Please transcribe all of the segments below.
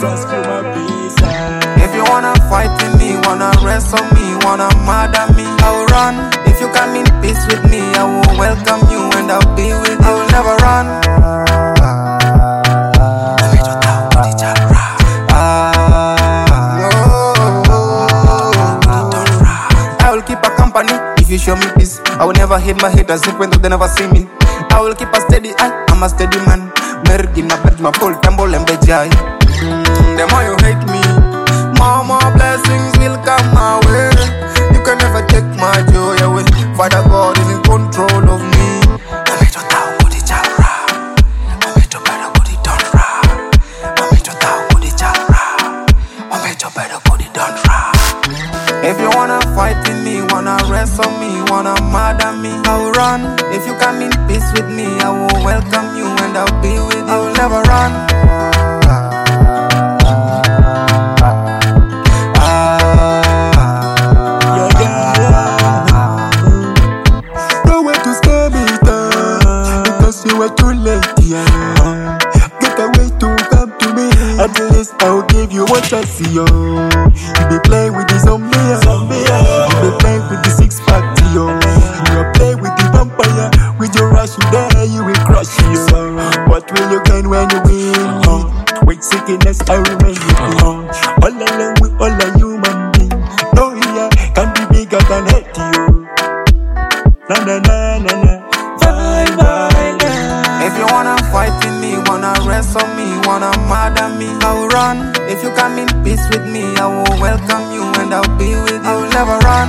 trust you, my peace. If you wanna fight with me, wanna wrestle me, wanna murder me, I'll run. If you come in peace with me, I will welcome you and I'll be with you. I will never run. I will keep a company if you show me peace. I will never hate my haters even though they never see me. I will keep a steady eye, I'm a steady man. Mergina bet my pull tumble and bejai. The more you hate me, more blessings will come my way. You can never take my joy away. Father God is in control of me. If you wanna fight with me, wanna wrestle me, wanna murder me, I'll run. If you come in peace with me, I will welcome you and I'll be with you. I will never run. No way to scare me down, because you were too late, yeah. Get away to come to me, at least I'll give you what I see, yo. You be playing with the zombie, you be playing with the six-pack, yo. You are playing with the vampire, with your rush you there, you will crush, yo. What will you gain when you win? With sickness I remain with you. All along we all are human beings. No here can be bigger than hate, you. Na na na na na. Bye bye now. If you wanna fight with me, wanna wrestle me, wanna murder me, I'll run. If you come in peace with me, I will welcome you and I'll be with you. I will never run.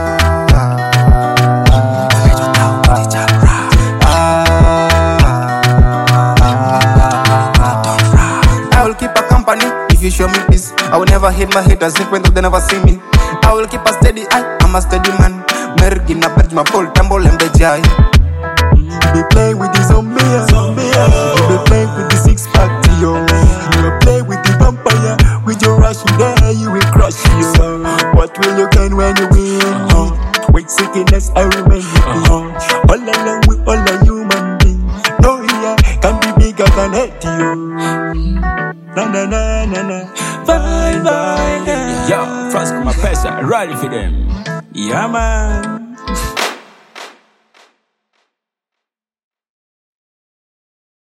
I will keep a company if you show me peace. I will never hate my haters even though they never see me. I will keep a steady eye, I'm a steady man. Mergina bet my pull tumble and bejai. You be playing with the zombie, you be playing with the six-pack, yo. You are playing with the vampire, with your rush you there, you will crush, yo. What will you gain when you win? With sickness I remain with you. All along we all are human beings. No here can be bigger than hate, yo. Na na na na na. Bye bye now. Yo, Franz, my person, ready for them. Yeah man.